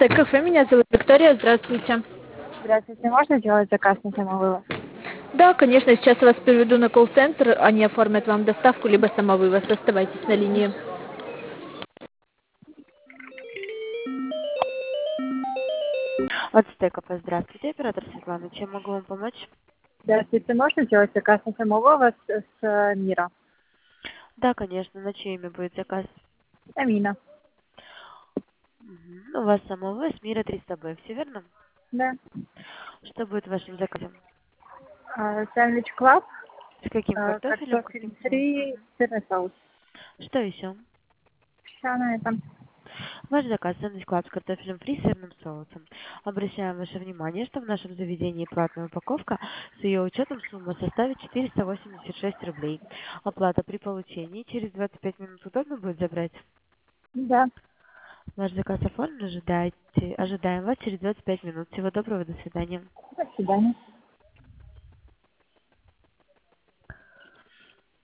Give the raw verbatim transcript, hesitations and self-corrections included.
Кафе, меня зовут Виктория, здравствуйте. Здравствуйте, можно сделать заказ на самовывоз? Да, конечно, сейчас вас переведу на колл-центр, они оформят вам доставку, либо самовывоз. Оставайтесь на линии. От Стекопа, здравствуйте, оператор Светлана. Чем могу вам помочь? Здравствуйте, можно сделать заказ на самовывоз с э, Мира? Да, конечно, на чье имя будет заказ? Амина. Мгм. У вас самовывоз Мира триста Б, все верно? Да. Что будет в вашем заказе? А, Сэндвич Клаб, С каким а, картофелем, картофель каким соусом? фри, Мгм. сырный соус. Что еще? Все на этом. Ваш заказ сэндвич клаб с картофелем фри и сырным соусом. Обращаем ваше внимание, что в нашем заведении платная упаковка с ее учетом сумма составит четыреста восемьдесят шесть рублей. Оплата при получении через двадцать пять минут удобно будет забрать? Да. Ваш заказ оформлен, ожидайте, ожидаем вас через двадцать пять минут. Всего доброго, до свидания. До свидания.